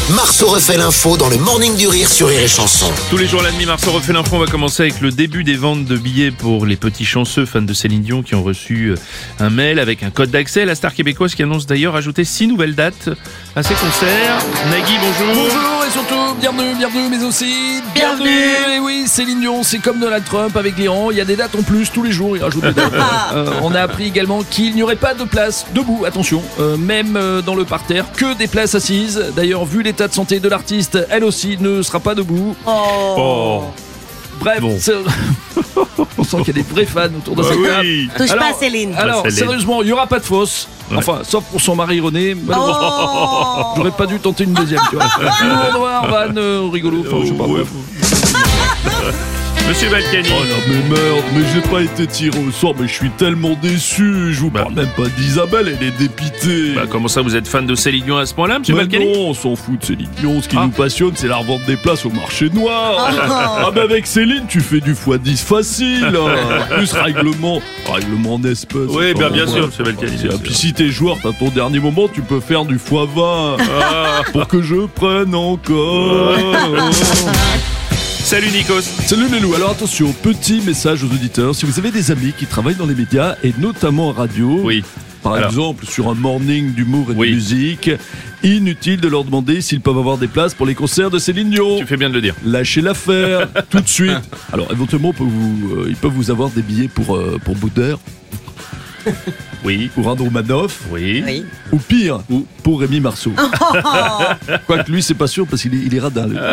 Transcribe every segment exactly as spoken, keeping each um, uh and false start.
Marceau refait l'info dans le Morning du Rire sur Rire et Chanson. Tous les jours à la demi, Marceau refait l'info. On va commencer avec le début des ventes de billets pour les petits chanceux fans de Céline Dion qui ont reçu un mail avec un code d'accès. La star québécoise qui annonce d'ailleurs ajouter six nouvelles dates à ses concerts. Nagui, bonjour. Bonjour et surtout, bienvenue, bienvenue, mais aussi bienvenue. Et oui, Céline Dion, c'est comme Donald Trump avec l'Iran. Il y a des dates en plus tous les jours. Il rajoute des dates. euh, on a appris également qu'il n'y aurait pas de place debout. Attention, euh, même euh, dans le parterre, que des places assises. D'ailleurs, vu l'état de santé de l'artiste, elle aussi ne sera pas debout. Oh. Oh. Bref, bon. On sent qu'il y a des vrais fans autour de bah cette oui. table. Touche alors, pas à Céline. Alors, Céline. sérieusement, il n'y aura pas de fosse. Ouais. Enfin, sauf pour son mari René. Oh. J'aurais pas dû tenter une deuxième, tu vois. Humour noir, van, euh, rigolo, enfin, je sais pas. Ouais. Monsieur Balkany. Oh non mais merde, mais j'ai pas été tiré au sort, mais je suis tellement déçu. Je vous Bah. parle même pas d'Isabelle, elle est dépitée. Bah, comment ça, vous êtes fan de Céline Dion à ce point-là, monsieur Mais Balkany? non, on s'en fout de Céline Dion. Ce qui Ah. nous passionne, c'est la revente des places au marché noir. Ah mais avec Céline, tu fais du fois dix facile. hein. Plus règlement, règlement en espèces. Oui, bien, Enfin, bien bon, sûr, ouais. monsieur Balkany. C'est- bien Puis sûr. si t'es joueur, t'as ton dernier moment, tu peux faire du fois vingt Ah. pour que je prenne encore. Salut Nikos. Salut les loups, alors attention, petit message aux auditeurs. Si vous avez des amis qui travaillent dans les médias et notamment en radio, Oui. par Alors. exemple sur un morning d'humour et Oui. de musique, inutile de leur demander s'ils peuvent avoir des places pour les concerts de Céline Dion. Tu fais bien de le dire. Lâchez l'affaire tout de suite. Alors éventuellement, on peut vous, euh, ils peuvent vous avoir des billets pour, euh, pour Boudère, Oui. pour Andrew Manoff, Oui. ou pire, ou pour Rémi Marceau. Quoique lui, c'est pas sûr parce qu'il est, il est radin. lui.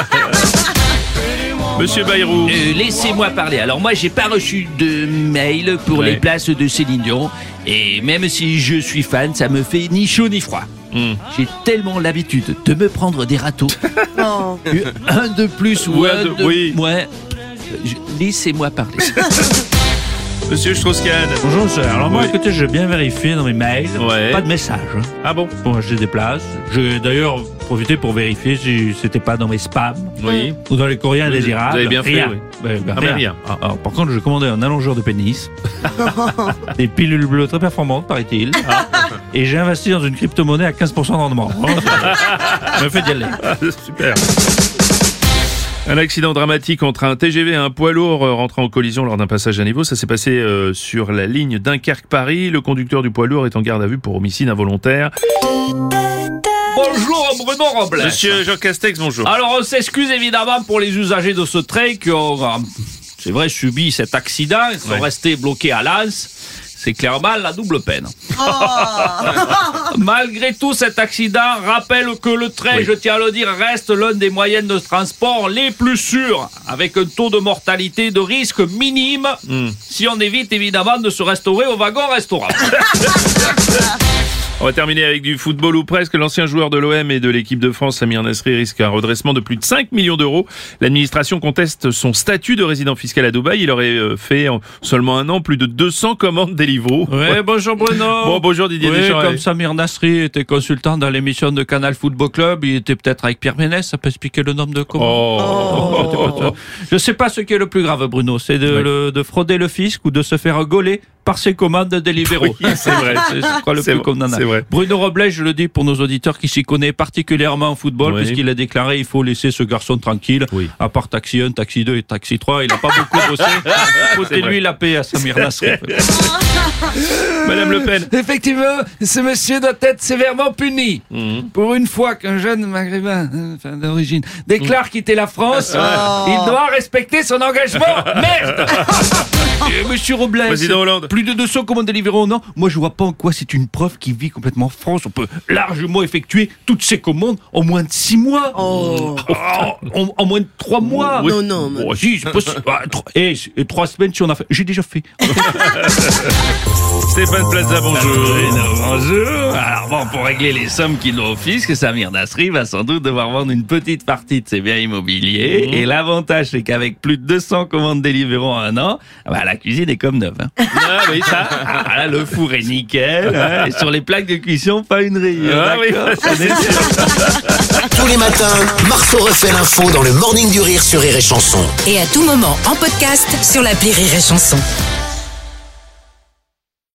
Monsieur Bayrou. Euh, Laissez-moi parler. Alors moi, j'ai pas reçu de mail pour Ouais. les places de Céline Dion. Et même si je suis fan, ça me fait ni chaud ni froid. Hmm. J'ai tellement l'habitude de me prendre des râteaux. Oh. Un de plus ou Ouais, un de- de oui. moins. Je- Laissez-moi parler. Monsieur Strauss-Kahn. Bonjour monsieur, alors moi Oui. écoutez, j'ai bien vérifié dans mes mails, Ouais. pas de message hein, Ah bon? pour acheter des places. J'ai d'ailleurs profité pour vérifier si c'était pas dans mes spams Oui. ou dans les courriers Vous- indésirables. vous avez bien fait, Rien. oui. Ben, ben, Ah, ben, rien. Ah, alors, par contre, j'ai commandé un allongeur de pénis, des pilules bleues très performantes, paraît-il, et j'ai investi dans une crypto-monnaie à quinze pour cent de rendement. Vraiment, ça me fait d'y aller. Ah, super. Un accident dramatique entre un T G V et un poids lourd euh, rentrant en collision lors d'un passage à niveau. Ça s'est passé euh, sur la ligne Dunkerque-Paris. Le conducteur du poids lourd est en garde à vue pour homicide involontaire. Bonjour Bruno Robles. Monsieur Jean Castex, bonjour. Alors on s'excuse évidemment pour les usagers de ce train qui ont, euh, c'est vrai, subi cet accident. Ils sont Ouais. restés bloqués à Lens. C'est clairement la double peine. Oh. Malgré tout, cet accident rappelle que le train, Oui. je tiens à le dire, reste l'un des moyens de transport les plus sûrs, avec un taux de mortalité de risque minime, Hmm. si on évite évidemment de se restaurer au wagon-restaurant. On va terminer avec du football ou presque. L'ancien joueur de l'O M et de l'équipe de France, Samir Nasri, risque un redressement de plus de cinq millions d'euros. L'administration conteste son statut de résident fiscal à Dubaï. Il aurait euh, fait en seulement un an plus de deux cents commandes Deliveroo. Ouais, bonjour Bruno. Bon, bonjour Didier Oui, Deschamps. comme Samir Nasri était consultant dans l'émission de Canal Football Club, il était peut-être avec Pierre Ménès, ça peut expliquer le nombre de commandes. Oh. C'était pas ça. Je sais pas ce qui est le plus grave, Bruno, c'est de, Oui. le- de frauder le fisc ou de se faire gauler par ses commandes de Deliveroo. Oui, c'est vrai. C'est je crois le C'est plus vrai, condamnable. c'est vrai. Bruno Robles, je le dis pour nos auditeurs qui s'y connaissent particulièrement en football, Oui. puisqu'il a déclaré il faut laisser ce garçon tranquille. Oui. À part Taxi un, Taxi deux et Taxi trois, il n'a pas beaucoup bossé. Foutez-lui la paix à Samir Nasri. Madame Le Pen. Effectivement, ce monsieur doit être sévèrement puni. Mhm. Pour une fois qu'un jeune maghrébin, euh, enfin, d'origine, déclare quitter la France, Ah. il doit respecter son engagement. Merde. Euh, Monsieur Robles, Président Hollande. plus de deux cents commandes Deliveroo, non? Moi, je vois pas en quoi c'est une preuve qu'il vit complètement en France. On peut largement effectuer toutes ces commandes en moins de six mois. Oh. En, en moins de trois mois. Non, non, mais- Oh, si, c'est possible. Ah, tro- eh, c'est- trois semaines si on a fait. J'ai déjà fait. Stéphane Plaza, bonjour. Bonjour. Alors bon, pour régler les sommes qu'il doit au fisc, Samir Nasri va sans doute devoir vendre une petite partie de ses biens immobiliers. Mmh. Et l'avantage, c'est qu'avec plus de deux cents commandes Deliveroo en un an, bah, la cuisine est comme neuve. Hein. Ah oui, ça. Ah, là, le four est nickel. Hein, et sur les plaques de cuisson, pas une rayure. Ah oui, d'accord. ça, c'est sûr. Tous les matins, Marceau refait l'info dans le Morning du Rire sur Rire et Chanson. Et à tout moment en podcast sur l'appli Rire et Chanson.